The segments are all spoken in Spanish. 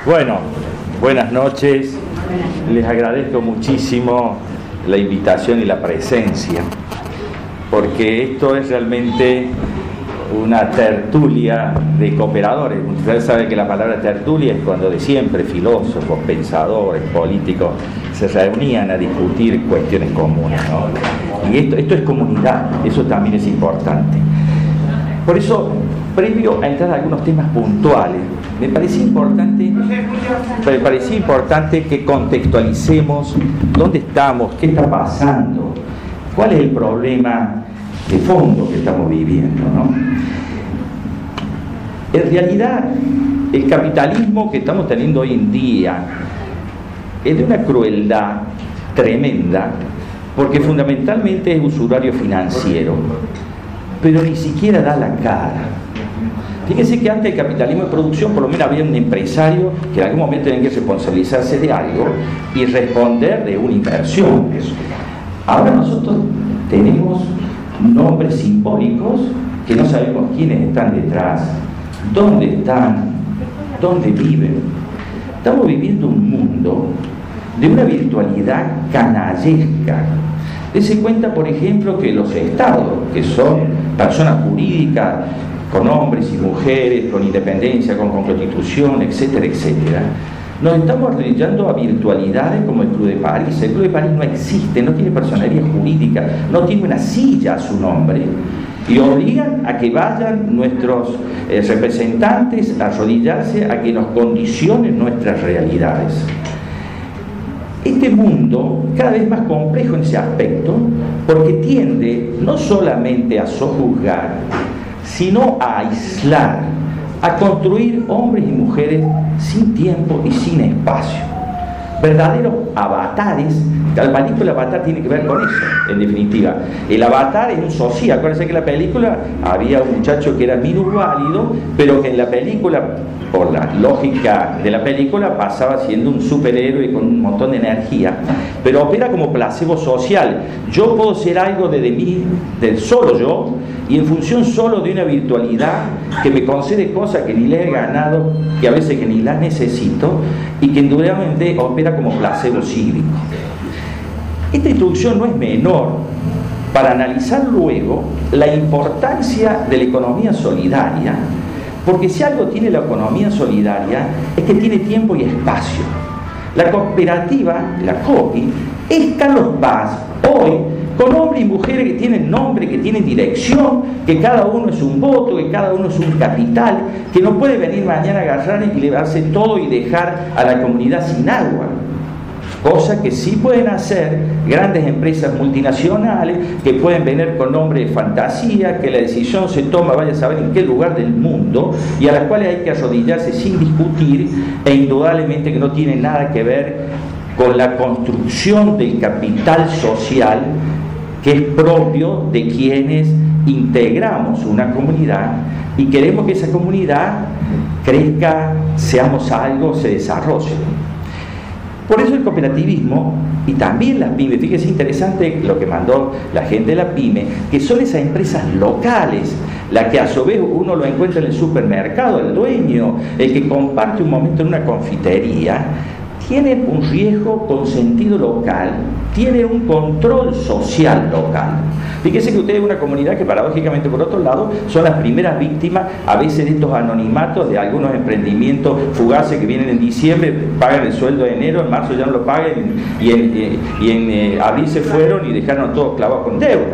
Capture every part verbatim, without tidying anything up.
Bueno, buenas noches. Les agradezco muchísimo la invitación y la presencia, porque esto es realmente una tertulia de cooperadores. Ustedes saben que la palabra tertulia es cuando de siempre filósofos, pensadores, políticos se reunían a discutir cuestiones comunes, ¿no? Y esto, esto es comunidad, eso también es importante. Por eso, previo a entrar a algunos temas puntuales, me parecía importante, me parecía importante que contextualicemos dónde estamos, qué está pasando, cuál es el problema de fondo que estamos viviendo, ¿no? En realidad, el capitalismo que estamos teniendo hoy en día es de una crueldad tremenda, porque fundamentalmente es usurario financiero, pero ni siquiera da la cara. Fíjense que antes del capitalismo de producción por lo menos había un empresario que en algún momento tenía que responsabilizarse de algo y responder de una inversión. Ahora nosotros tenemos nombres simbólicos que no sabemos quiénes están detrás, dónde están, dónde viven. Estamos viviendo un mundo de una virtualidad canallesca. Dese cuenta, por ejemplo, que los estados, que son personas jurídicas con hombres y mujeres, con independencia, con constitución, etcétera, etcétera, nos estamos arrodillando a virtualidades como el Club de París. El Club de París no existe, no tiene personería jurídica, no tiene una silla a su nombre, y obligan a que vayan nuestros eh, representantes a arrodillarse a que nos condicionen nuestras realidades. Este mundo cada vez más complejo en ese aspecto, porque tiende no solamente a sojuzgar, sino a aislar, a construir hombres y mujeres sin tiempo y sin espacio, verdaderos avatares. La película Avatar tiene que ver con eso, en definitiva. El avatar es un socio. Acuérdense que en la película había un muchacho que era minusválido, pero que en la película, por la lógica de la película, pasaba siendo un superhéroe con un montón de energía, pero opera como placebo social. Yo puedo ser algo desde mí, del solo yo, y en función solo de una virtualidad que me concede cosas que ni le he ganado, que a veces que ni las necesito, y que indudablemente opera como placebo cívico. Esta introducción no es menor para analizar luego la importancia de la economía solidaria, porque si algo tiene la economía solidaria es que tiene tiempo y espacio. La cooperativa, la COPI, es Carlos Paz hoy, con hombres y mujeres que tienen nombre, que tienen dirección, que cada uno es un voto, que cada uno es un capital, que no puede venir mañana a agarrar y llevarse todo y dejar a la comunidad sin agua. Cosa que sí pueden hacer grandes empresas multinacionales que pueden venir con nombre de fantasía, que la decisión se toma vaya a saber en qué lugar del mundo, y a las cuales hay que arrodillarse sin discutir, e indudablemente que no tiene nada que ver con la construcción del capital social que es propio de quienes integramos una comunidad y queremos que esa comunidad crezca, seamos algo, se desarrolle. Por eso el cooperativismo y también las pymes, fíjese interesante lo que mandó la gente de la pyme, que son esas empresas locales, la que a su vez uno lo encuentra en el supermercado, el dueño, el que comparte un momento en una confitería, tienen un riesgo con sentido local, tiene un control social local. Fíjese que usted es una comunidad que paradójicamente por otro lado son las primeras víctimas a veces de estos anonimatos de algunos emprendimientos fugaces que vienen en diciembre, pagan el sueldo de enero, en marzo ya no lo pagan y en, eh, y en eh, abril se fueron y dejaron todos clavados con deuda.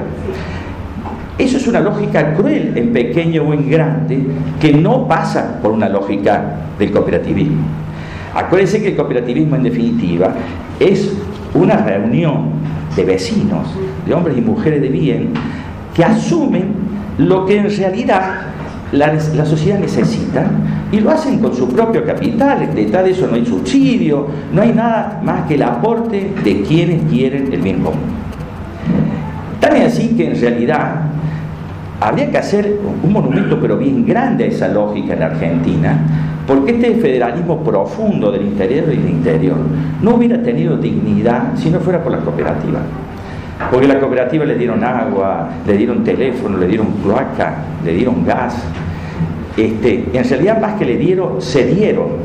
Eso es una lógica cruel en pequeño o en grande que no pasa por una lógica del cooperativismo. Acuérdense que el cooperativismo en definitiva es una reunión de vecinos, de hombres y mujeres de bien, que asumen lo que en realidad la, la sociedad necesita y lo hacen con su propio capital. Detrás de eso no hay subsidio, no hay nada más que el aporte de quienes quieren el bien común. Tan es así que en realidad habría que hacer un monumento pero bien grande a esa lógica en Argentina, porque este federalismo profundo del interior y del interior no hubiera tenido dignidad si no fuera por la cooperativa. Porque la cooperativa le dieron agua, le dieron teléfono, le dieron cloaca, le dieron gas. Este, en realidad más que le dieron, se dieron.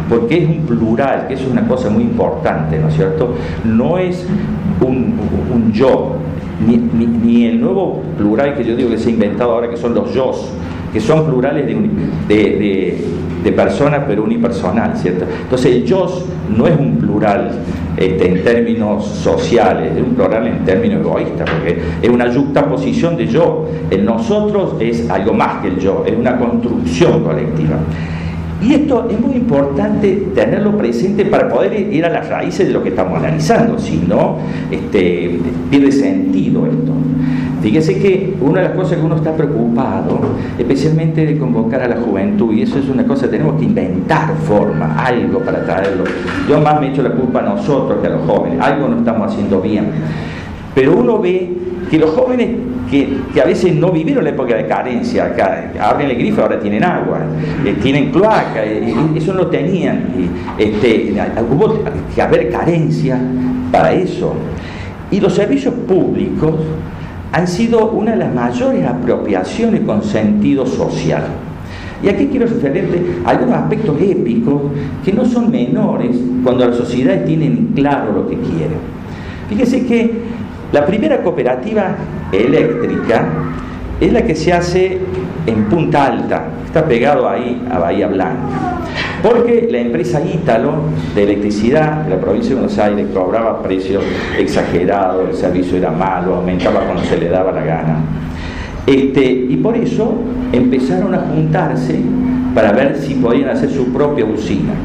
porque es un plural, que eso es una cosa muy importante, ¿no es cierto? No es un, un yo, ni, ni, ni el nuevo plural que yo digo que se ha inventado ahora, que son los yos, que son plurales de, de, de, de personas, pero unipersonal, ¿cierto? Entonces el yos no es un plural este, en términos sociales, es un plural en términos egoístas, porque es una yuxtaposición de yo. El nosotros es algo más que el yo, es una construcción colectiva. Y esto es muy importante tenerlo presente para poder ir a las raíces de lo que estamos analizando, si no, este, pierde sentido esto. Fíjese que una de las cosas que uno está preocupado, especialmente de convocar a la juventud, y eso es una cosa, tenemos que inventar forma, algo para traerlo. Yo más me echo la culpa a nosotros que a los jóvenes, algo no estamos haciendo bien. Pero uno ve que los jóvenes que, que a veces no vivieron la época de carencia, acá abren el grifo, ahora tienen agua, eh, tienen cloaca, eh, eso no tenían, eh, este, hubo que haber carencia para eso. Y los servicios públicos han sido una de las mayores apropiaciones con sentido social. Y aquí quiero referirte a algunos aspectos épicos que no son menores cuando las sociedades tienen claro lo que quieren. Fíjese que la primera cooperativa eléctrica es la que se hace en Punta Alta, está pegado ahí a Bahía Blanca, porque la empresa Ítalo de electricidad de la provincia de Buenos Aires cobraba precios exagerados, el servicio era malo, aumentaba cuando se le daba la gana. Este, y por eso empezaron a juntarse para ver si podían hacer su propia usina.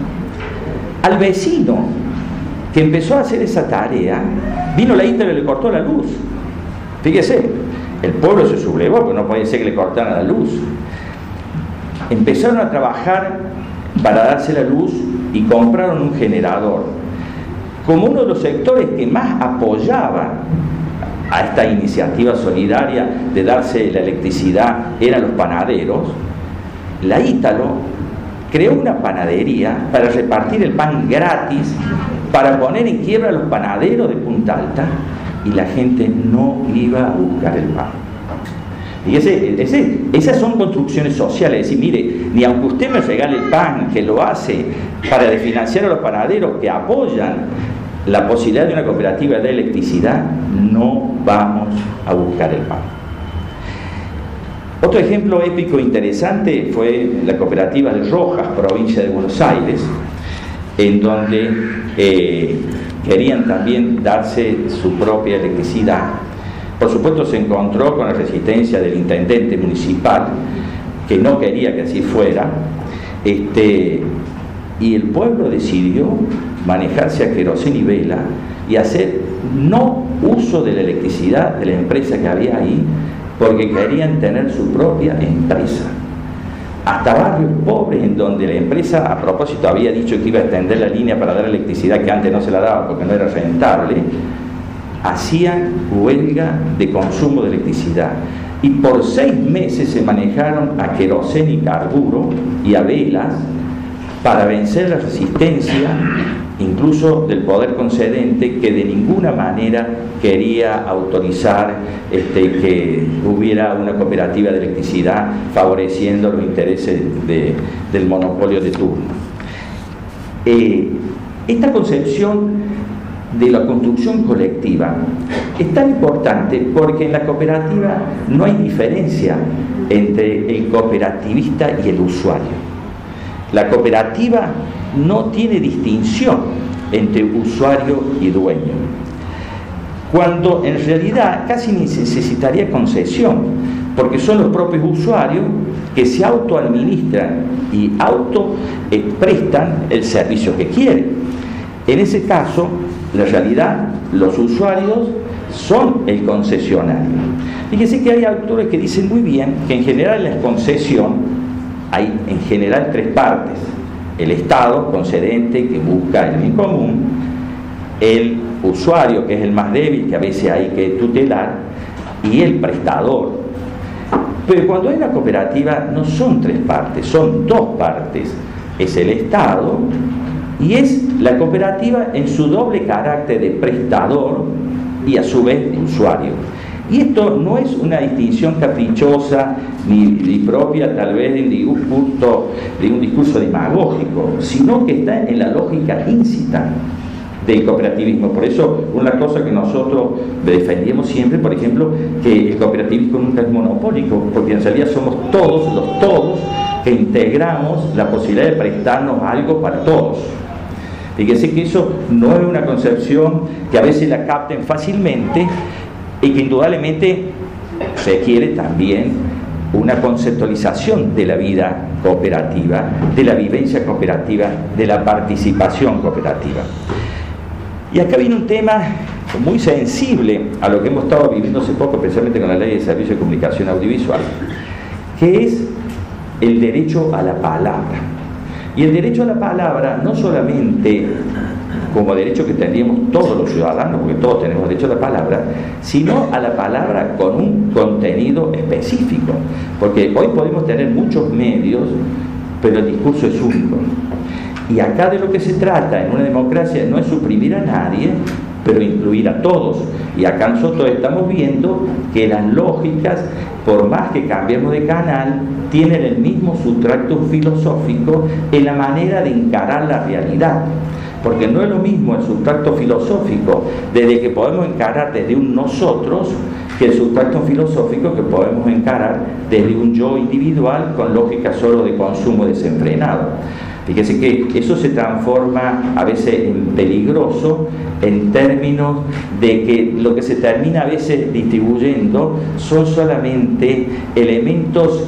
Al vecino que empezó a hacer esa tarea, vino la Ítalo y le cortó la luz. Fíjese, el pueblo se sublevó, porque no podía ser que le cortaran la luz. Empezaron a trabajar para darse la luz y compraron un generador. Como uno de los sectores que más apoyaba a esta iniciativa solidaria de darse la electricidad eran los panaderos, la Ítalo creó una panadería para repartir el pan gratis, para poner en quiebra a los panaderos de Punta Alta, y la gente no iba a buscar el pan. Y ese, ese, esas son construcciones sociales, es decir, mire, ni aunque usted me regale el pan, que lo hace para desfinanciar a los panaderos que apoyan la posibilidad de una cooperativa de electricidad, no vamos a buscar el pan. Otro ejemplo épico interesante fue la cooperativa de Rojas, provincia de Buenos Aires, en donde eh, querían también darse su propia electricidad. Por supuesto se encontró con la resistencia del intendente municipal, que no quería que así fuera, este, y el pueblo decidió manejarse a queroseno y vela y hacer no uso de la electricidad de la empresa que había ahí, porque querían tener su propia empresa. Hasta barrios pobres en donde la empresa, a propósito, había dicho que iba a extender la línea para dar electricidad que antes no se la daba porque no era rentable, hacían huelga de consumo de electricidad. Y por seis meses se manejaron a queroseno y carburo y a velas para vencer la resistencia, incluso del poder concedente, que de ninguna manera quería autorizar este, que hubiera una cooperativa de electricidad favoreciendo los intereses de, del monopolio de turno. Eh, esta concepción de la construcción colectiva es tan importante porque en la cooperativa no hay diferencia entre el cooperativista y el usuario. La cooperativa no tiene distinción entre usuario y dueño, cuando en realidad casi ni necesitaría concesión, porque son los propios usuarios que se autoadministran y autoprestan el servicio que quieren. En ese caso, la realidad, los usuarios son el concesionario. Fíjense que hay autores que dicen muy bien que en general en la concesión hay en general tres partes: el Estado concedente que busca el bien común, el usuario que es el más débil que a veces hay que tutelar, y el prestador. Pero cuando hay una cooperativa no son tres partes, son dos partes: es el Estado y es la cooperativa en su doble carácter de prestador y a su vez de usuario. Y esto no es una distinción caprichosa ni, ni propia tal vez de un, discurso, de un discurso demagógico, sino que está en la lógica íncita del cooperativismo. Por eso, una cosa que nosotros defendíamos siempre, por ejemplo, que el cooperativismo nunca es monopólico, porque en realidad somos todos, los todos, que integramos la posibilidad de prestarnos algo para todos. Fíjense que eso no es una concepción que a veces la capten fácilmente y que indudablemente requiere también una conceptualización de la vida cooperativa, de la vivencia cooperativa, de la participación cooperativa. Y acá viene un tema muy sensible a lo que hemos estado viviendo hace poco, especialmente con la Ley de Servicio de Comunicación Audiovisual, que es el derecho a la palabra. Y el derecho a la palabra no solamente como derecho que tendríamos todos los ciudadanos, porque todos tenemos derecho a la palabra, sino a la palabra con un contenido específico. Porque hoy podemos tener muchos medios, pero el discurso es único. Y acá de lo que se trata en una democracia no es suprimir a nadie, pero incluir a todos. Y acá nosotros estamos viendo que las lógicas, por más que cambiemos de canal, tienen el mismo sustrato filosófico en la manera de encarar la realidad. Porque no es lo mismo el sustrato filosófico desde que podemos encarar desde un nosotros que el sustrato filosófico que podemos encarar desde un yo individual con lógica solo de consumo desenfrenado. Fíjese que eso se transforma a veces en peligroso en términos de que lo que se termina a veces distribuyendo son solamente elementos,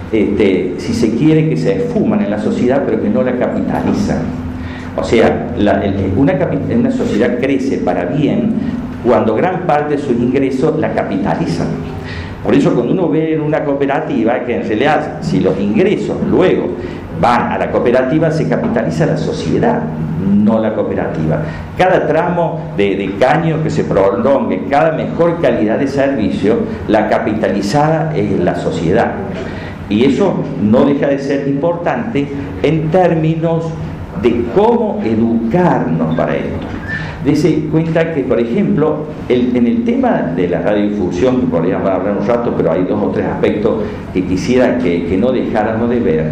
este, si se quiere, que se esfuman en la sociedad pero que no la capitalizan. O sea, la, el, una, una sociedad crece para bien cuando gran parte de sus ingresos la capitalizan. Por eso cuando uno ve en una cooperativa que en realidad si los ingresos luego van a la cooperativa se capitaliza la sociedad, no la cooperativa. Cada tramo de, de caño que se prolongue, cada mejor calidad de servicio, la capitalizada es la sociedad. Y eso no deja de ser importante en términos de cómo educarnos para esto. Dese cuenta que, por ejemplo, el, en el tema de la radiodifusión, que podríamos hablar un rato, pero hay dos o tres aspectos que quisiera que, que no dejáramos de ver,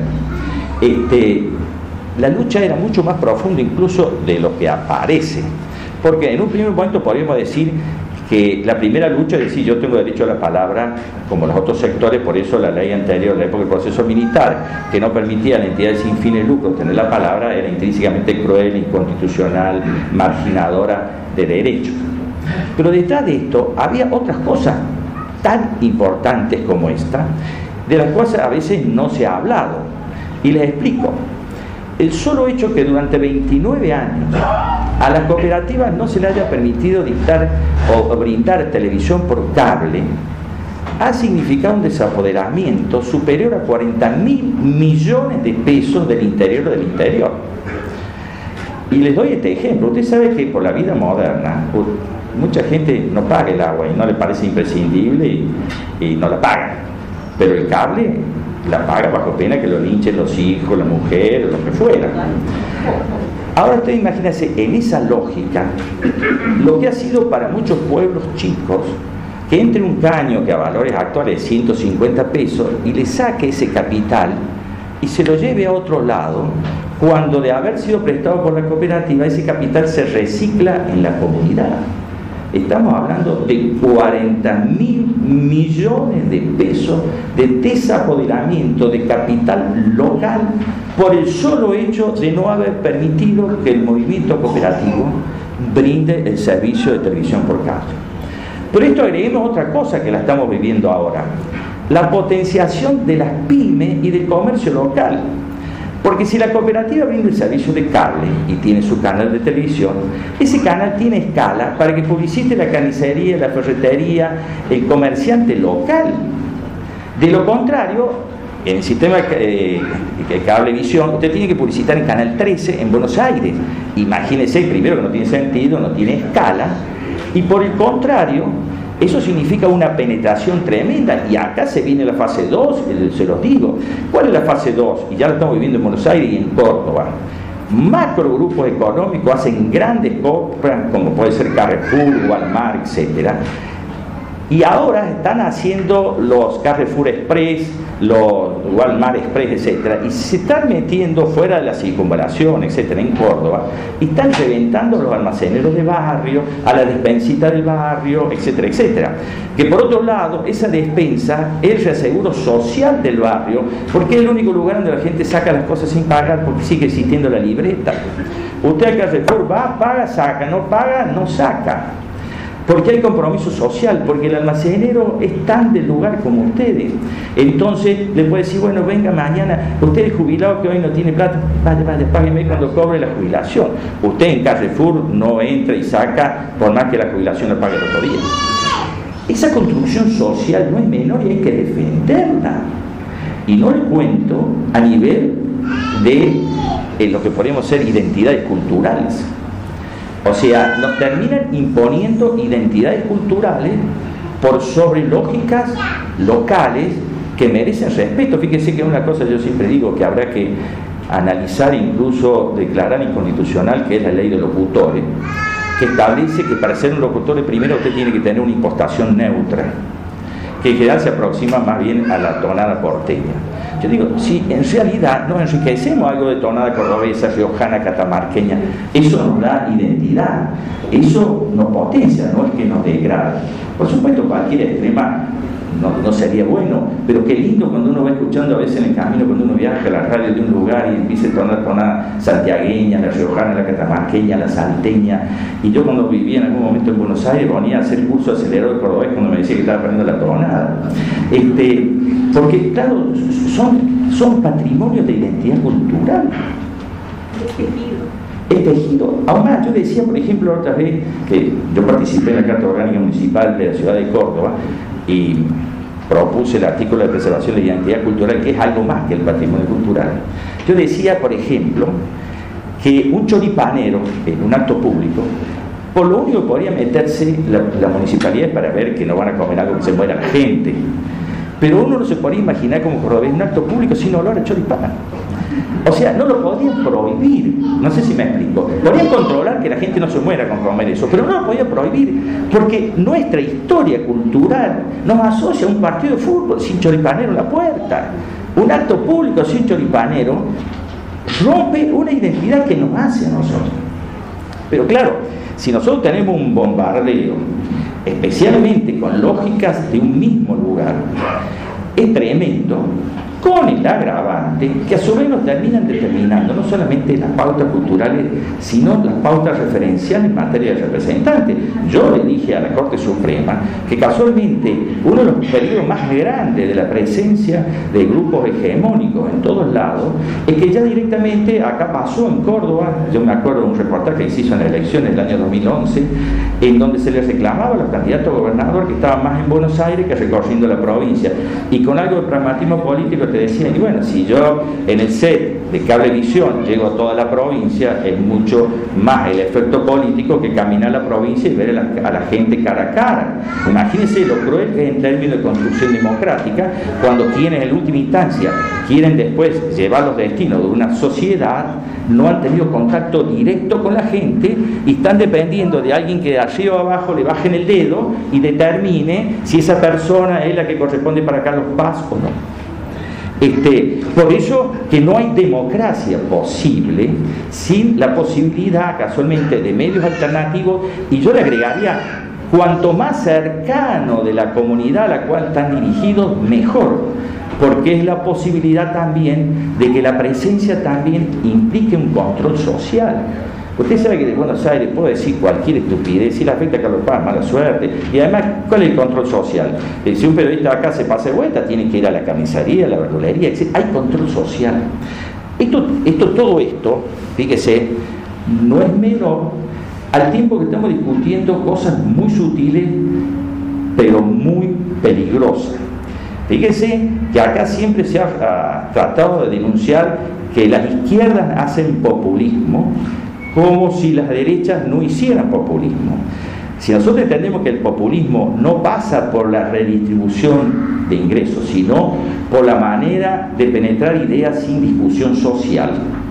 este, la lucha era mucho más profunda incluso de lo que aparece. Porque en un primer momento podríamos decir que la primera lucha es decir, yo tengo derecho a la palabra como los otros sectores, por eso la ley anterior, la época del proceso militar, que no permitía a la entidad sin fines de lucro tener la palabra, era intrínsecamente cruel, inconstitucional, marginadora de derechos. Pero detrás de esto había otras cosas tan importantes como esta, de las cuales a veces no se ha hablado. Y les explico. El solo hecho que durante veintinueve años a las cooperativas no se les haya permitido dictar o brindar televisión por cable ha significado un desapoderamiento superior a cuarenta mil millones de pesos del interior del interior. Y les doy este ejemplo. Usted sabe que por la vida moderna mucha gente no paga el agua y no le parece imprescindible y, y no la paga, pero el cable la paga bajo pena que lo linchen los hijos, la mujer, lo que fuera. Ahora usted imagínese en esa lógica lo que ha sido para muchos pueblos chicos que entre un caño que a valores actuales es ciento cincuenta pesos y le saque ese capital y se lo lleve a otro lado, cuando de haber sido prestado por la cooperativa ese capital se recicla en la comunidad. Estamos hablando de cuarenta mil millones de pesos de desapoderamiento de capital local por el solo hecho de no haber permitido que el movimiento cooperativo brinde el servicio de televisión por cable. Pero esto agreguemos otra cosa que la estamos viviendo ahora: la potenciación de las pymes y del comercio local. Porque si la cooperativa brinda el servicio de cable y tiene su canal de televisión, ese canal tiene escala para que publicite la carnicería, la ferretería, el comerciante local. De lo contrario, en el sistema de eh, cablevisión, usted tiene que publicitar en Canal trece en Buenos Aires. Imagínese, primero que no tiene sentido, no tiene escala, y por el contrario, eso significa una penetración tremenda. Y acá se viene la fase dos, se los digo. ¿Cuál es la fase dos? Y ya la estamos viviendo en Buenos Aires y en Córdoba. Macro grupos económicos hacen grandes compras, como puede ser Carrefour, Walmart, etcétera, Y ahora están haciendo los Carrefour Express, los Walmart Express, etcétera, y se están metiendo fuera de la circunvalación, etcétera, en Córdoba, y están reventando los almaceneros de barrio, a la despensita del barrio, etcétera, etcétera. Que por otro lado, esa despensa es el reaseguro social del barrio, porque es el único lugar donde la gente saca las cosas sin pagar, porque sigue existiendo la libreta. Usted al Carrefour va, paga, saca, no paga, no saca. Porque hay compromiso social, porque el almacenero es tan del lugar como ustedes. Entonces le puede decir, bueno, venga mañana, usted es jubilado que hoy no tiene plata, vaya, vaya, págueme cuando cobre la jubilación. Usted en Carrefour no entra y saca, por más que la jubilación la pague el otro día. Esa construcción social no es menor y hay que defenderla. Y no le cuento a nivel de eh, lo que podríamos ser identidades culturales. O sea, nos terminan imponiendo identidades culturales por sobre lógicas locales que merecen respeto. Fíjense que una cosa yo siempre digo que habrá que analizar, incluso declarar inconstitucional, que es la ley de locutores, que establece que para ser un locutor primero usted tiene que tener una impostación neutra, que en general se aproxima más bien a la tonada porteña. Yo digo, si en realidad nos enriquecemos algo de tonada cordobesa, riojana, catamarqueña, eso nos da identidad, eso nos potencia, no es que nos degrada. Por supuesto, cualquier extrema no, no sería bueno, pero qué lindo cuando uno va escuchando a veces en el camino, cuando uno viaja a la radio de un lugar y empieza a tonar tonada santiagueña, la riojana, la catamarqueña, la salteña. Y yo cuando vivía en algún momento en Buenos Aires ponía a hacer curso acelerado de cordobés cuando me decía que estaba aprendiendo la tonada. Este, porque claro, son, son patrimonios de identidad cultural. El tejido. Aún más, yo decía, por ejemplo, otra vez que yo participé en la Carta Orgánica Municipal de la ciudad de Córdoba y propuse el artículo de preservación de la identidad cultural, que es algo más que el patrimonio cultural. Yo decía, por ejemplo, que un choripanero en un acto público, por lo único que podría meterse la, la municipalidad es para ver que no van a comer algo que se muera la gente. Pero uno no se podría imaginar como cordobés un acto público sin olor a choripán. O sea, no lo podían prohibir, no sé si me explico. Podían controlar que la gente no se muera con comer eso, pero no lo podían prohibir, porque nuestra historia cultural nos asocia a un partido de fútbol sin choripanero en la puerta. Un acto público sin choripanero rompe una identidad que nos hace a nosotros. Pero claro, si nosotros tenemos un bombardeo, especialmente con lógicas de un mismo lugar, es tremendo, con el agravante que a su vez nos terminan determinando no solamente las pautas culturales, sino las pautas referenciales en materia de representantes. Yo le dije a la Corte Suprema que casualmente uno de los periodos más grandes de la presencia de grupos hegemónicos en todos lados es que ya directamente acá pasó en Córdoba. Yo me acuerdo de un reportaje que se hizo en las elecciones del año dos mil once, en donde se les reclamaba a los candidatos a gobernador que estaban más en Buenos Aires que recorriendo la provincia, y con algo de pragmatismo político te decían, y bueno, si yo en el set de Cablevisión llego a toda la provincia, es mucho más el efecto político que caminar a la provincia y ver a la, a la gente cara a cara. Imagínense lo cruel que es en términos de construcción democrática, cuando quienes en última instancia quieren después llevar los destinos de una sociedad, no han tenido contacto directo con la gente y están dependiendo de alguien que de arriba o abajo le bajen el dedo y determine si esa persona es la que corresponde para Carlos Paz o no. Este, por eso que no hay democracia posible sin la posibilidad casualmente de medios alternativos, y yo le agregaría, cuanto más cercano de la comunidad a la cual están dirigidos, mejor, porque es la posibilidad también de que la presencia también implique un control social. Usted sabe que de Buenos Aires puedo decir cualquier estupidez, si le afecta a Carlos Paz, mala suerte. Y además, ¿cuál es el control social? Eh, si un periodista acá se pasa de vuelta, tiene que ir a la camisaría, a la verdulería, etcétera. Hay control social. Esto, esto, todo esto, fíjese, no es menor al tiempo que estamos discutiendo cosas muy sutiles, pero muy peligrosas. Fíjese que acá siempre se ha, ha tratado de denunciar que las izquierdas hacen populismo, como si las derechas no hicieran populismo. Si nosotros entendemos que el populismo no pasa por la redistribución de ingresos, sino por la manera de penetrar ideas sin discusión social,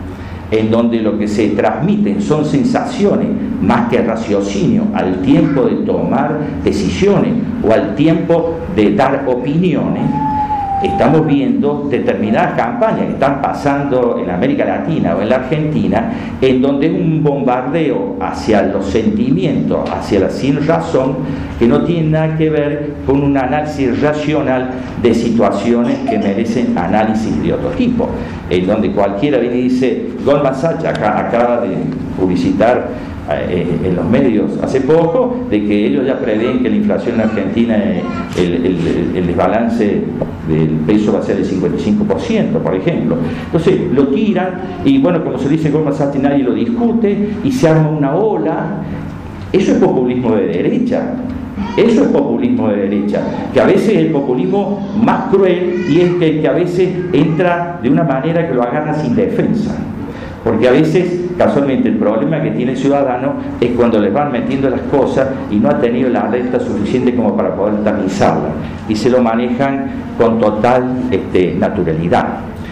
en donde lo que se transmiten son sensaciones más que raciocinio al tiempo de tomar decisiones o al tiempo de dar opiniones, estamos viendo determinadas campañas que están pasando en América Latina o en la Argentina, en donde es un bombardeo hacia los sentimientos, hacia la sin razón, que no tiene nada que ver con un análisis racional de situaciones que merecen análisis de otro tipo, en donde cualquiera viene y dice, Goldman Sachs acá, acaba de publicitar Eh, en los medios hace poco, de que ellos ya prevén que la inflación en Argentina, eh, el, el, el desbalance del peso va a ser del cincuenta y cinco por ciento, por ejemplo. Entonces lo tiran y bueno, como se dice Goldman Sachs, nadie lo discute y se arma una ola. Eso es populismo de derecha. Eso es populismo de derecha, que a veces es el populismo más cruel, y es que, que a veces entra de una manera que lo agarra sin defensa. Porque a veces, casualmente, el problema que tiene el ciudadano es cuando les van metiendo las cosas y no ha tenido la alerta suficiente como para poder tamizarla, y se lo manejan con total este, naturalidad.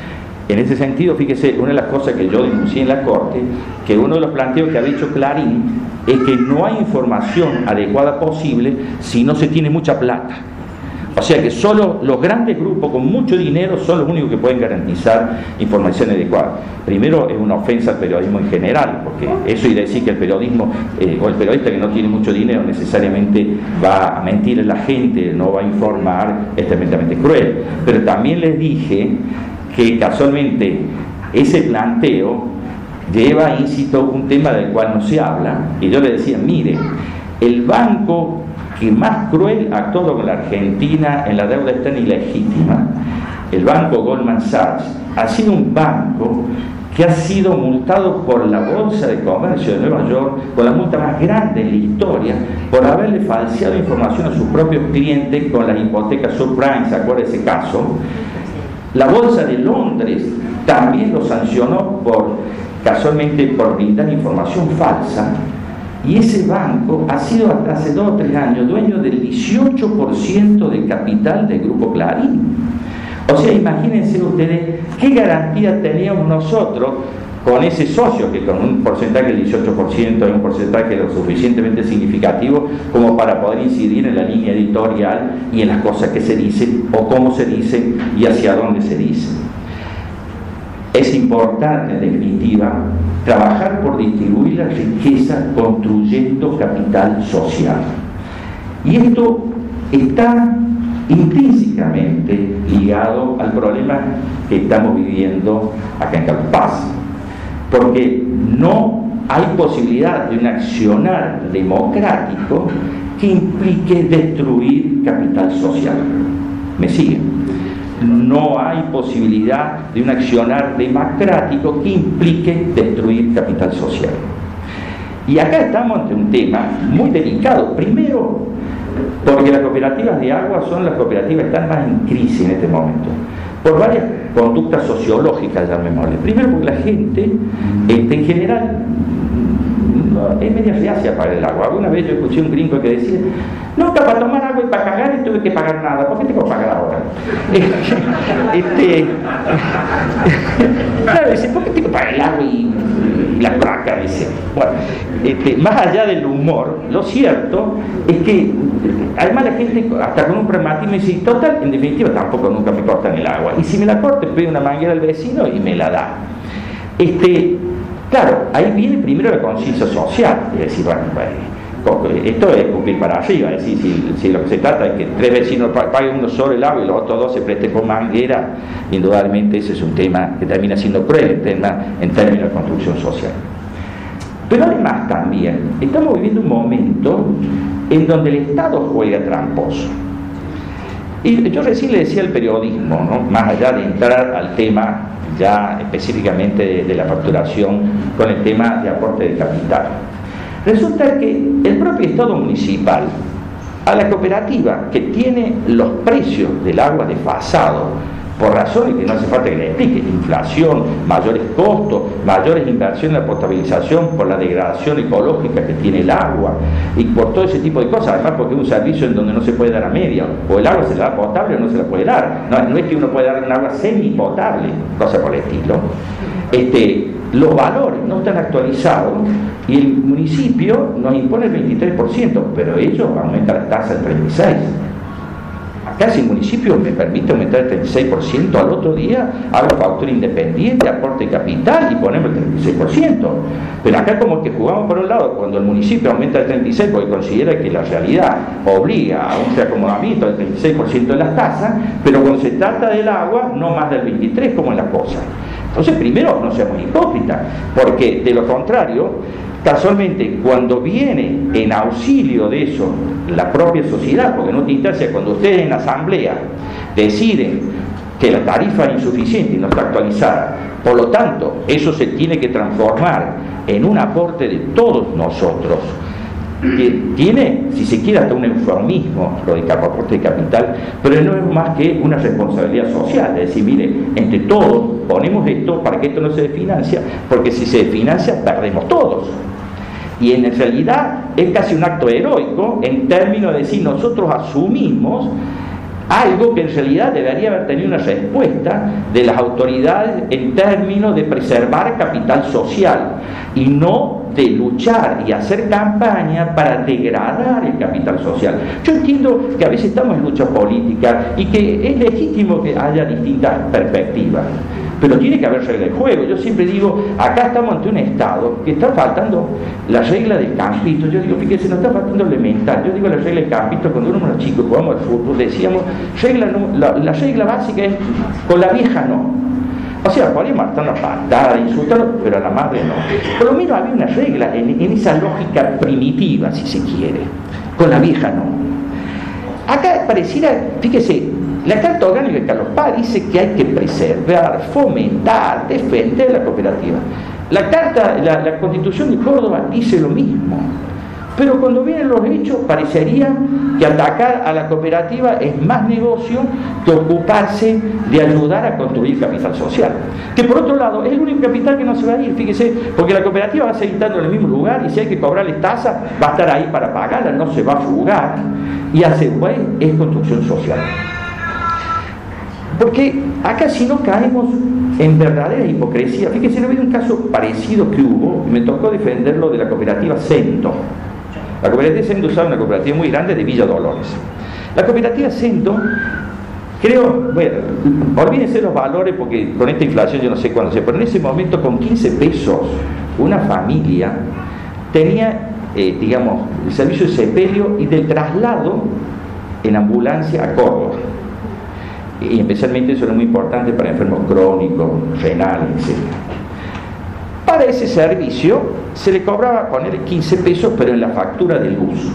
En ese sentido, fíjese, una de las cosas que yo denuncié en la Corte, que uno de los planteos que ha dicho Clarín es que no hay información adecuada posible si no se tiene mucha plata. O sea que solo los grandes grupos con mucho dinero son los únicos que pueden garantizar información adecuada. Primero, es una ofensa al periodismo en general, porque eso y decir que el periodismo eh, o el periodista que no tiene mucho dinero necesariamente va a mentir a la gente, no va a informar, es tremendamente cruel. Pero también les dije que casualmente ese planteo lleva íncito un tema del cual no se habla, y yo le decía, mire, el banco que más cruel actuó con la Argentina en la deuda externa ilegítima, el banco Goldman Sachs, ha sido un banco que ha sido multado por la Bolsa de Comercio de Nueva York con la multa más grande en la historia por haberle falseado información a sus propios clientes con las hipotecas subprime. ¿Se acuerda de ese caso? La Bolsa de Londres también lo sancionó por, casualmente, por brindar información falsa. Y ese banco ha sido hasta hace dos o tres años dueño del dieciocho por ciento del capital del Grupo Clarín. O sea, imagínense ustedes qué garantía teníamos nosotros con ese socio, que con un porcentaje del dieciocho por ciento es un porcentaje lo suficientemente significativo como para poder incidir en la línea editorial y en las cosas que se dicen o cómo se dicen y hacia dónde se dicen. Es importante, en definitiva, trabajar por distribuir la riqueza construyendo capital social. Y esto está intrínsecamente ligado al problema que estamos viviendo acá en Carlos Paz, porque no hay posibilidad de un accionar democrático que implique destruir capital social. ¿Me siguen? No hay posibilidad de un accionar democrático que implique destruir capital social. Y acá estamos ante un tema muy delicado. Primero, porque las cooperativas de agua son las cooperativas que están más en crisis en este momento, por varias conductas sociológicas, llamémosle. Primero, porque la gente, este, en general, es media reacia para el agua. Alguna vez yo escuché un gringo que decía, no, para tomar agua y para cagar y tuve que pagar nada, ¿por qué tengo que pagar ahora? este, claro, dice, ¿por qué tengo que pagar el agua y, y la placa? Dice, bueno, este, más allá del humor, lo cierto es que además la gente, hasta con un pragmatismo, dice, total, en definitiva tampoco nunca me cortan el agua, y si me la corto, pido una manguera al vecino y me la da. Este, claro, ahí viene primero la conciencia social, es decir, bueno, esto es cumplir para arriba, es decir, si, si lo que se trata es que tres vecinos paguen uno solo el agua y los otros dos se presten con manguera, indudablemente ese es un tema que termina siendo cruel en, tema, en términos de construcción social. Pero además también estamos viviendo un momento en donde el Estado juega tramposo. Y yo recién le decía el periodismo, ¿no? Más allá de entrar al tema ya específicamente de, de la facturación con el tema de aporte de capital. Resulta que el propio Estado municipal, a la cooperativa que tiene los precios del agua desfasados, por razones que no hace falta que le explique, inflación, mayores costos, mayores inversiones en la potabilización por la degradación ecológica que tiene el agua y por todo ese tipo de cosas, además porque es un servicio en donde no se puede dar a media, o el agua se la da potable o no se la puede dar, no, no es que uno puede dar un agua semipotable, cosa por el estilo. Este, los valores no están actualizados y el municipio nos impone el veintitrés por ciento, pero ellos aumentan la tasa al treinta y seis por ciento. acá si el municipio me permite aumentar el treinta y seis por ciento al otro día, hago factura independiente, aporte capital y ponemos el treinta y seis por ciento. Pero acá como que jugamos por un lado, cuando el municipio aumenta el treinta y seis por ciento porque considera que la realidad obliga a un reacomodamiento del treinta y seis por ciento de las tasas, pero cuando se trata del agua, no más del veintitrés por ciento como en la cosa. Entonces, primero, no seamos hipócritas, porque de lo contrario, casualmente, cuando viene en auxilio de eso la propia sociedad, porque no te interesa, cuando ustedes en asamblea deciden que la tarifa es insuficiente y no está actualizada, por lo tanto, eso se tiene que transformar en un aporte de todos nosotros, que tiene, si se quiere, hasta un eufemismo lo de aporte de capital, pero no es más que una responsabilidad social, es decir, mire, entre todos ponemos esto para que esto no se desfinancia, porque si se desfinancia perdemos todos. Y en realidad es casi un acto heroico en términos de decir, nosotros asumimos algo que en realidad debería haber tenido una respuesta de las autoridades en términos de preservar capital social y no de luchar y hacer campaña para degradar el capital social. Yo entiendo que a veces estamos en lucha política y que es legítimo que haya distintas perspectivas, pero tiene que haber regla de juego. Yo siempre digo, acá estamos ante un Estado que está faltando la regla del campito. Yo digo, fíjense, nos está faltando elemental. Yo digo la regla del campito, cuando uno era chico jugamos al fútbol, decíamos, regla no, la, la regla básica es, con la vieja no. O sea, podíamos estar una patada, insultarlo, pero a la madre no. Por lo menos había una regla en, en esa lógica primitiva, si se quiere. Con la vieja no. Acá pareciera, fíjese, la Carta Orgánica de Carlos Paz dice que hay que preservar, fomentar, defender la cooperativa. La Carta, la, la Constitución de Córdoba dice lo mismo. Pero cuando vienen los hechos, parecería que atacar a la cooperativa es más negocio que ocuparse de ayudar a construir capital social. Que por otro lado, es el único capital que no se va a ir, fíjese, porque la cooperativa va a seguir estando en el mismo lugar y si hay que cobrarle tasa, va a estar ahí para pagarla, no se va a fugar. Y a su vez es construcción social. Porque acá si no caemos en verdadera hipocresía, fíjese, no ha habido un caso parecido que hubo, me tocó defenderlo de la cooperativa Cento. La cooperativa Cento usaba una cooperativa muy grande de Villa Dolores. La cooperativa Cento, creo, bueno, olvídense los valores porque con esta inflación yo no sé cuándo se, pero en ese momento con quince pesos una familia tenía, eh, digamos, el servicio de sepelio y del traslado en ambulancia a Córdoba. Y especialmente eso era muy importante para enfermos crónicos, renales, etcétera. Para ese servicio se le cobraba poner quince pesos, pero en la factura de luz.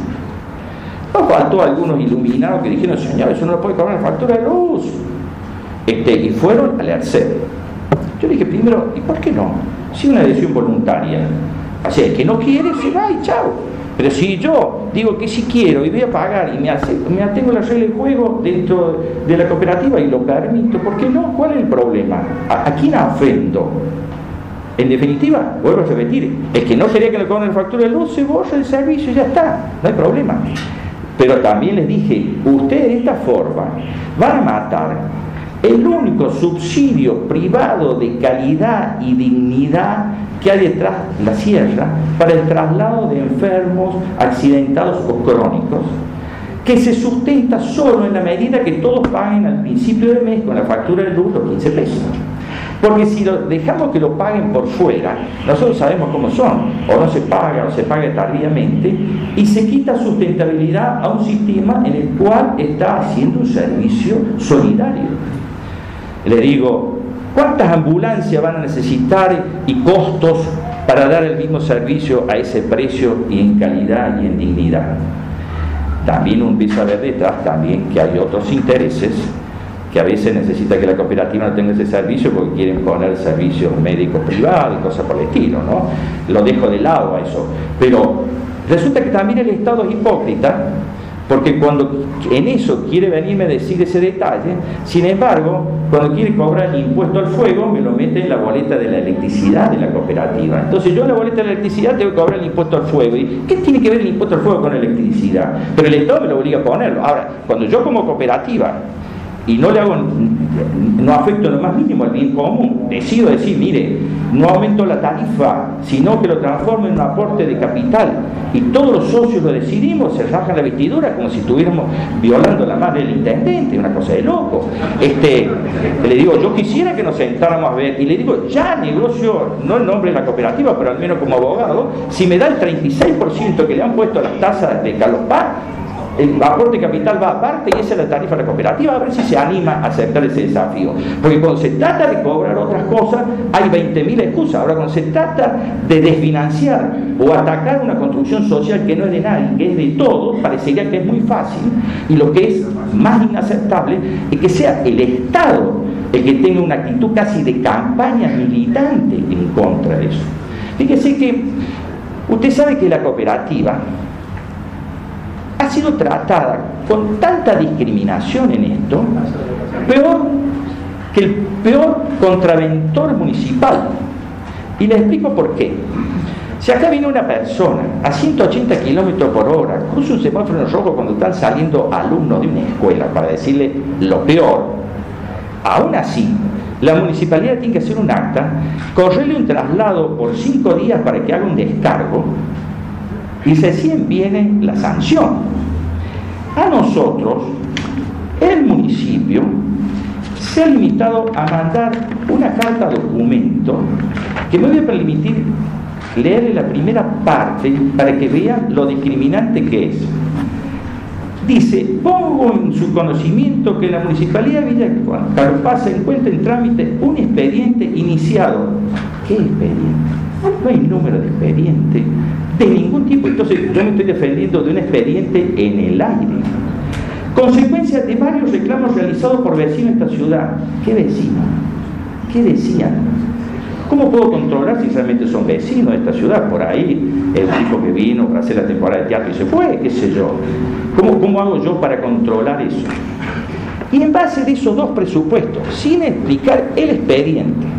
Nos faltó algunos iluminados que dijeron, señor, eso no lo puede cobrar en la factura de luz. Este, y fueron al ERCEP. Yo le dije primero, ¿y por qué no? Si una adhesión voluntaria. O sea, el que no quiere se va y chao. Pero si yo digo que sí quiero y voy a pagar y me, hace, me atengo a la regla de juego dentro de la cooperativa y lo permito, ¿por qué no? ¿Cuál es el problema? ¿A, a quién ofendo? En definitiva, vuelvo a repetir, el que no quería que le cobren la factura de luz se borra el servicio y ya está, no hay problema. Pero también les dije, ustedes de esta forma van a matar el único subsidio privado de calidad y dignidad que hay detrás de la sierra para el traslado de enfermos, accidentados o crónicos, que se sustenta solo en la medida que todos paguen al principio del mes con la factura de luz los quince pesos. Porque si lo dejamos que lo paguen por fuera, nosotros sabemos cómo son, o no se paga o se paga tardíamente, y se quita sustentabilidad a un sistema en el cual está haciendo un servicio solidario. Le digo, ¿cuántas ambulancias van a necesitar y costos para dar el mismo servicio a ese precio y en calidad y en dignidad? También uno empieza a ver detrás también que hay otros intereses que a veces necesita que la cooperativa no tenga ese servicio porque quieren poner servicios médicos privados y cosas por el estilo, ¿no? Lo dejo de lado a eso. Pero resulta que también el Estado es hipócrita porque cuando en eso quiere venirme a decir ese detalle, sin embargo, cuando quiere cobrar el impuesto al fuego, me lo mete en la boleta de la electricidad de la cooperativa. Entonces yo en la boleta de la electricidad tengo que cobrar el impuesto al fuego. ¿Y qué tiene que ver el impuesto al fuego con la electricidad? Pero el Estado me lo obliga a ponerlo. Ahora, cuando yo como cooperativa y no le hago, no afecto en lo más mínimo al bien común, decido decir, mire, no aumento la tarifa, sino que lo transformo en un aporte de capital, y todos los socios lo decidimos, se rajan la vestidura como si estuviéramos violando la madre del intendente, una cosa de loco. Este, le digo, yo quisiera que nos sentáramos a ver, y le digo, ya negocio, no en nombre de la cooperativa, pero al menos como abogado, si me da el treinta y seis por ciento que le han puesto a las tasas de Carlos Paz, el aporte capital va aparte y esa es la tarifa de la cooperativa, a ver si se anima a aceptar ese desafío. Porque cuando se trata de cobrar otras cosas, hay veinte mil excusas. Ahora, cuando se trata de desfinanciar o atacar una construcción social que no es de nadie, que es de todos, parecería que es muy fácil. Y lo que es más inaceptable es que sea el Estado el que tenga una actitud casi de campaña militante en contra de eso. Fíjese que usted sabe que la cooperativa ha sido tratada con tanta discriminación en esto, peor que el peor contraventor municipal. Y le explico por qué. Si acá viene una persona a ciento ochenta kilómetros por hora, cruza un semáforo en rojo cuando están saliendo alumnos de una escuela, para decirle lo peor, aún así, la municipalidad tiene que hacer un acta, correrle un traslado por cinco días para que haga un descargo, y recién viene la sanción. A nosotros, el municipio se ha limitado a mandar una carta documento que me voy a permitir leerle la primera parte para que vean lo discriminante que es. Dice, pongo en su conocimiento que en la Municipalidad de Villa Carlos Paz se encuentra en trámite un expediente iniciado. ¿Qué expediente? No hay número de expediente de ningún tipo. Entonces yo me estoy defendiendo de un expediente en el aire. Consecuencia de varios reclamos realizados por vecinos de esta ciudad. ¿Qué vecinos? ¿Qué decían? ¿Cómo puedo controlar si realmente son vecinos de esta ciudad? Por ahí, el tipo que vino para hacer la temporada de teatro y se fue, qué sé yo. ¿Cómo, cómo hago yo para controlar eso? Y en base de esos dos presupuestos, sin explicar el expediente,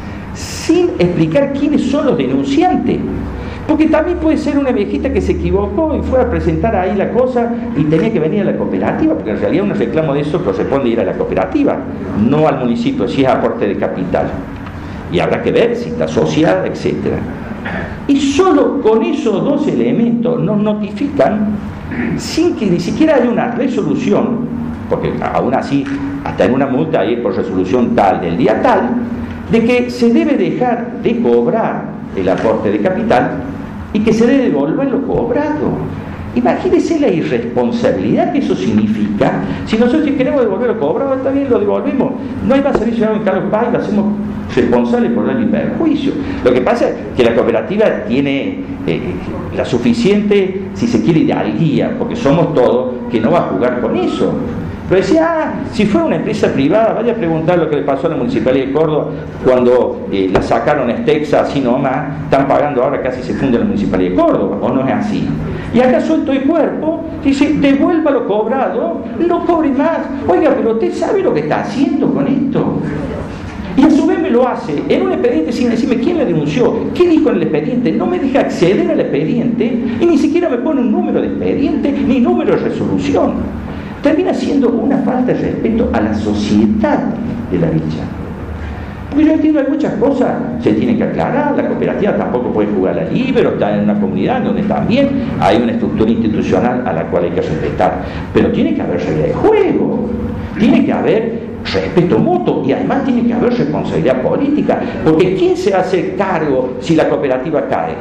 sin explicar quiénes son los denunciantes, porque también puede ser una viejita que se equivocó y fue a presentar ahí la cosa y tenía que venir a la cooperativa, porque en realidad un reclamo de eso corresponde ir a la cooperativa, no al municipio, si es aporte de capital. Y habrá que ver si está asociada, etcétera. Y solo con esos dos elementos nos notifican, sin que ni siquiera haya una resolución, porque aún así, hasta en una multa hay por resolución tal del día tal, de que se debe dejar de cobrar el aporte de capital y que se debe devolver lo cobrado. Imagínese la irresponsabilidad que eso significa. Si nosotros queremos devolver lo cobrado, está bien, lo devolvemos. No hay más servicio en Carlos Paz y lo hacemos responsable por daño y perjuicio. Lo que pasa es que la cooperativa tiene eh, la suficiente, si se quiere, hidalguía, porque somos todos, que no va a jugar con eso. Pero decía, ah, si fuera una empresa privada, vaya a preguntar lo que le pasó a la Municipalidad de Córdoba cuando eh, la sacaron a Estexa así nomás, están pagando ahora, casi se funde la Municipalidad de Córdoba, o no es así. Y acá suelto el cuerpo, dice, devuelva lo cobrado, no cobre más. Oiga, pero usted sabe lo que está haciendo con esto. Y a su vez me lo hace en un expediente sin decirme quién le denunció, qué dijo en el expediente, no me deja acceder al expediente y ni siquiera me pone un número de expediente ni número de resolución. Termina siendo una falta de respeto a la sociedad de la villa. Porque yo entiendo, hay muchas cosas se tienen que aclarar. La cooperativa tampoco puede jugar a la libre, está en una comunidad donde también hay una estructura institucional a la cual hay que respetar. Pero tiene que haber regla de juego, tiene que haber respeto mutuo y además tiene que haber responsabilidad política. Porque ¿quién se hace cargo si la cooperativa cae?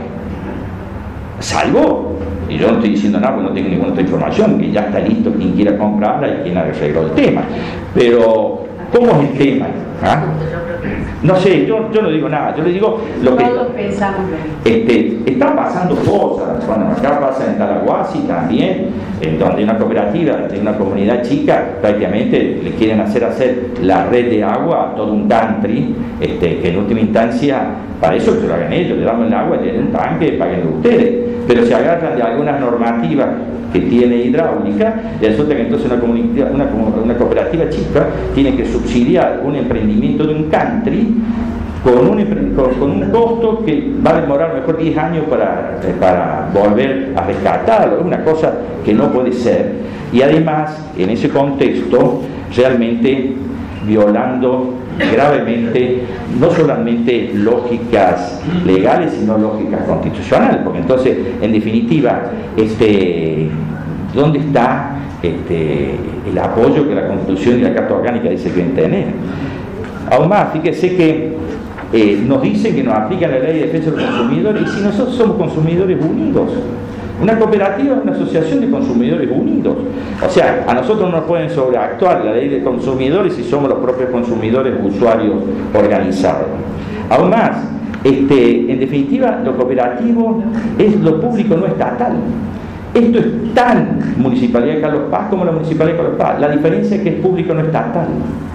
Salvo, y yo no estoy diciendo nada porque no tengo ninguna otra información, que ya está listo quien quiera comprarla y quien arregló el tema. Pero, ¿cómo es el tema? ¿Ah? No sé, yo, yo no digo nada, yo le digo lo que... Todos pensamos este, están pasando cosas, bueno, acá pasa en Talaguasi también, en donde una cooperativa, de una comunidad chica, prácticamente le quieren hacer hacer la red de agua a todo un country, este, que en última instancia, para eso que lo hagan ellos, le damos el agua, tienen un tanque, paguen ustedes, pero se agarran de algunas normativas que tiene hidráulica, y resulta que entonces una, comunidad, una, una cooperativa chica tiene que subsidiar un emprendimiento de un country con un, con, con un costo que va a demorar a lo mejor diez años para, para volver a rescatarlo. Es una cosa que no puede ser, y además en ese contexto realmente violando gravemente no solamente lógicas legales sino lógicas constitucionales, porque entonces en definitiva este, ¿dónde está este, el apoyo que la Constitución y la Carta Orgánica dice que deben tener? Aún más, fíjese que eh, nos dicen que nos aplican la Ley de Defensa de los Consumidores, y si nosotros somos consumidores unidos. Una cooperativa es una asociación de consumidores unidos. O sea, a nosotros no nos pueden sobreactuar la ley de consumidores si somos los propios consumidores usuarios organizados. Aún más, este, en definitiva, lo cooperativo es lo público no estatal. Esto es tan Municipalidad de Carlos Paz como la Municipalidad de Carlos Paz. La diferencia es que es público no estatal.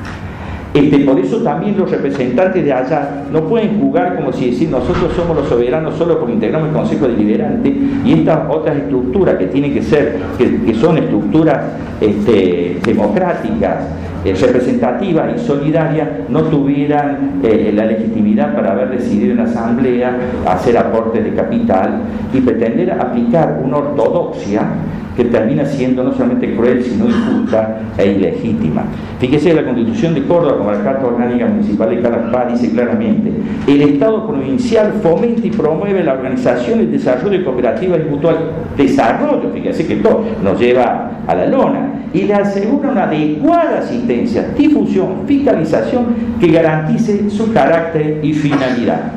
Este, por eso también los representantes de allá no pueden jugar como si decir nosotros somos los soberanos solo porque integramos el Consejo Deliberante, y estas otras estructuras que tienen que ser, que, que son estructuras este, democráticas, eh, representativas y solidarias, no tuvieran eh, la legitimidad para haber decidido en la asamblea hacer aportes de capital y pretender aplicar una ortodoxia que termina siendo no solamente cruel, sino injusta e ilegítima. Fíjese, la Constitución de Córdoba, como la Carta Orgánica Municipal de Carlos Paz, dice claramente: el Estado provincial fomenta y promueve la organización y el desarrollo de cooperativas y mutual desarrollo, fíjese que esto nos lleva a la lona, y le asegura una adecuada asistencia, difusión, fiscalización que garantice su carácter y finalidad.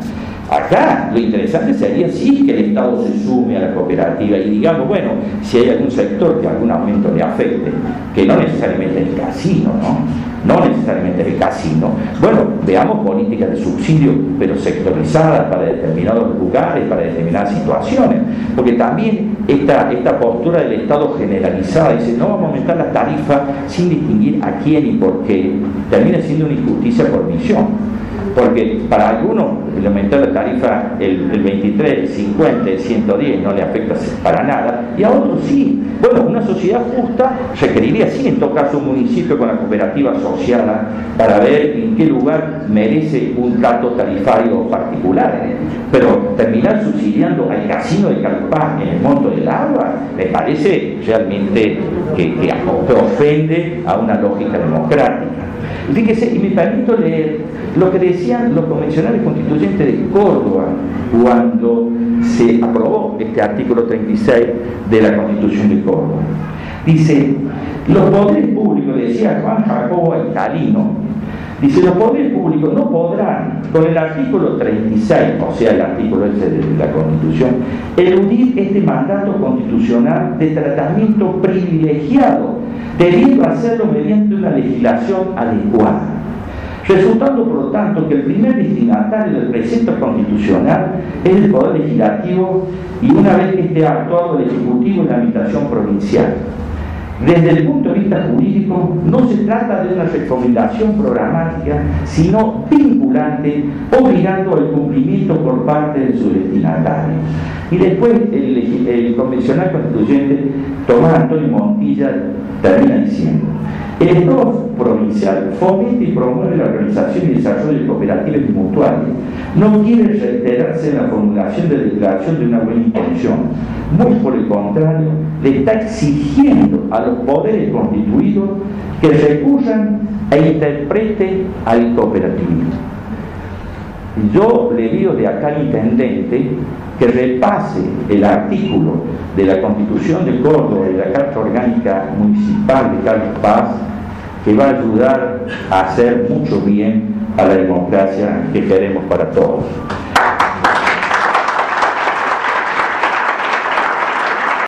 Acá lo interesante sería sí que el Estado se sume a la cooperativa y digamos, bueno, si hay algún sector que algún aumento le afecte, que no necesariamente es el casino, ¿no? No necesariamente es el casino. Bueno, veamos políticas de subsidio, pero sectorizadas para determinados lugares, para determinadas situaciones, porque también esta, esta postura del Estado generalizada, dice, no vamos a aumentar la tarifa sin distinguir a quién y por qué, termina siendo una injusticia por misión. Porque para algunos el aumentar la tarifa el, el veintitrés, el cincuenta, el ciento diez no le afecta para nada, y a otros sí. Bueno, una sociedad justa requeriría sí en todo caso un municipio con la cooperativa asociada para ver en qué lugar merece un trato tarifario particular, pero terminar subsidiando al casino de Carlos Paz en el monto del agua me parece realmente que, que, que ofende a una lógica democrática. Fíjese, y me permito leer lo que decían los convencionales constituyentes de Córdoba cuando se aprobó este artículo treinta y seis de la Constitución de Córdoba. Dice, los poderes públicos, decía Juan Jacobo Alcalino, dice, los poderes públicos no podrán, con el artículo treinta y seis, o sea, el artículo ese de la Constitución, eludir este mandato constitucional de tratamiento privilegiado, debiendo hacerlo mediante una legislación adecuada, resultando por lo tanto que el primer destinatario del precepto constitucional es el Poder Legislativo, y una vez que esté actuado el Ejecutivo en la Administración provincial. Desde el punto de vista jurídico, no se trata de una recomendación programática, sino vinculante, obligando al cumplimiento por parte de su destinatario. Y después el, el convencional constituyente Tomás Antonio Montilla termina diciendo: el Estado provincial fomenta y promueve la organización y desarrollo de cooperativas y mutuales. No quiere reiterarse en la formulación de declaración de una buena intención. Muy por el contrario, le está exigiendo a los poderes constituidos que recurran e interpreten al cooperativismo. Yo le digo de acá al intendente que repase el artículo de la Constitución de Córdoba y de la Carta Orgánica Municipal de Carlos Paz, que va a ayudar a hacer mucho bien a la democracia que queremos para todos.